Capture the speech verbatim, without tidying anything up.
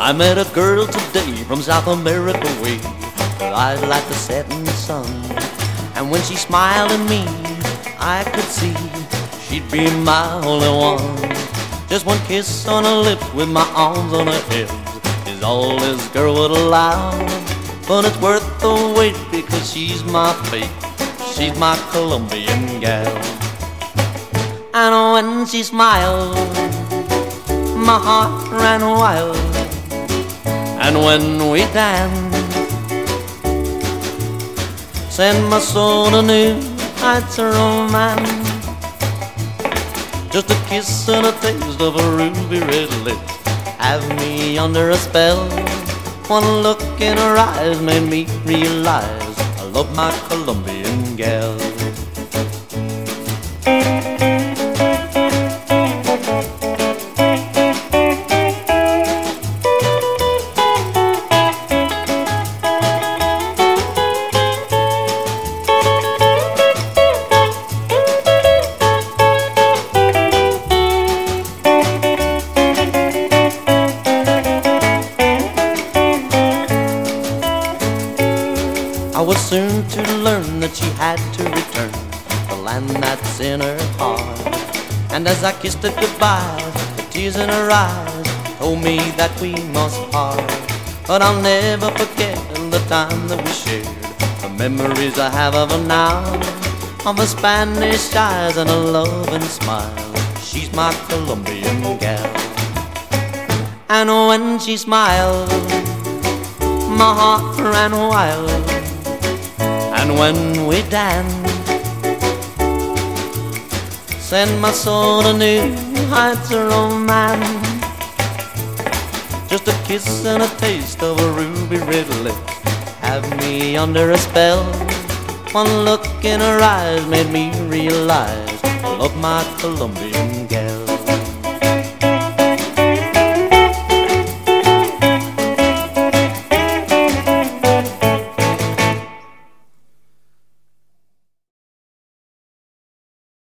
I met a girl today from South America way, with eyes like the setting sun. And when she smiled at me, I could see she'd be my only one. Just one kiss on her lips with my arms on her hips is all this girl would allow. But it's worth the wait because she's my fate. She's my Colombian gal. And when she smiled, my heart ran wild. And when we danced, sent my soul to new heights of romance. Just a kiss and a taste of a ruby red lips have me under a spell. One look in her eyes made me realize I love my Colombian gal. I was soon to learn that she had to return the land that's in her heart. And as I kissed her goodbye, the tears in her eyes told me that we must part. But I'll never forget the time that we shared, the memories I have of her now, of her Spanish eyes and her loving smile. She's my Colombian gal. And when she smiled, my heart ran wild. And when we danced, sent my soul to new heights of romance. Just a kiss and a taste of a ruby red lips have me under a spell. One look in her eyes made me realize I love my Colombian gal.